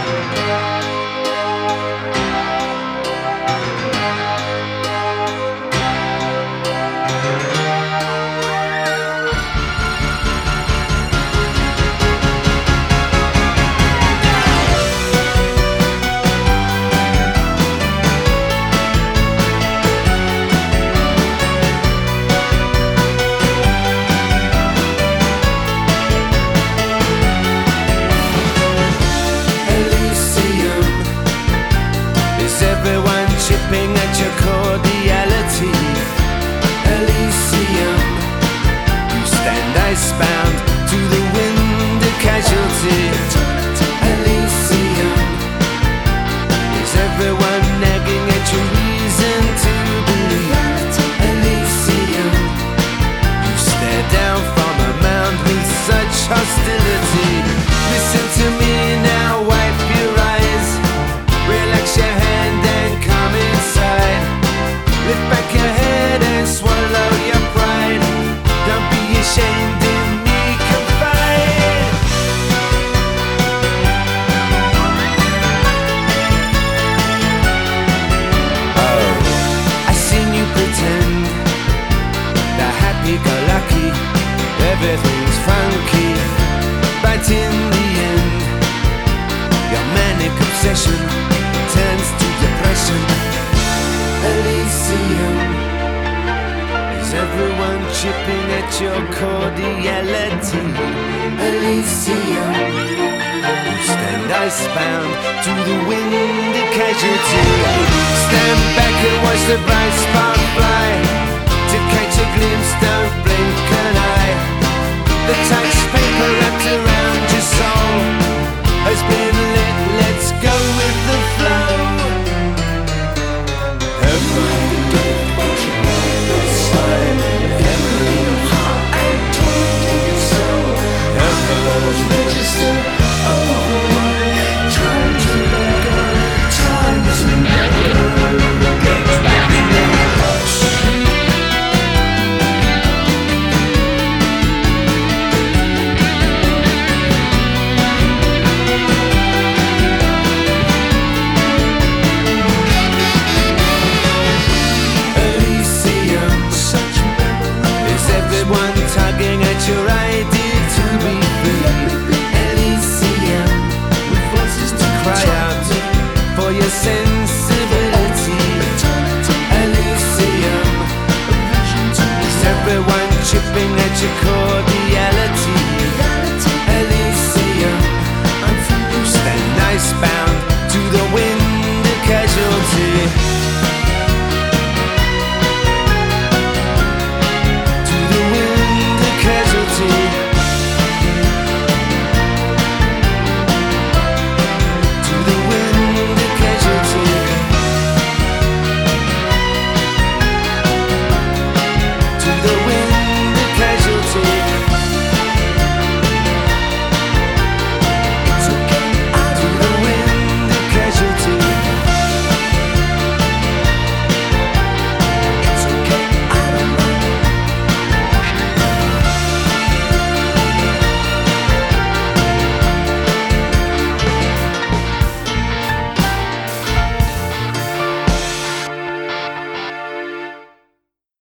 Chipping at your cordiality, Elysium. You stand icebound to the wind, a casualty. Elysium. Is everyone nagging at your reason to believe? Elysium. You stare down from a mound with such hostility. Listen to me now, wipe your eyes, relax your hand and come inside. Lift back your head and swallow your pride. Don't be ashamed, in me confide. Oh, I seen you pretend the happy-go-lucky, everything's funky, but in the end your manic obsession turns to depression. Elysium. Is everyone chipping at your cordiality? Elysium. You stand icebound to the wind, a casualty. Stand back and watch the bright spark fly. To catch a glimpse, don't blink an eye. The touch paper wrapped around your soul has been lit, let's go with the flow. Tugging at your idea to be free. Elysium, with voices to cry out for your sensibility. Elysium, is everyone chipping at your core?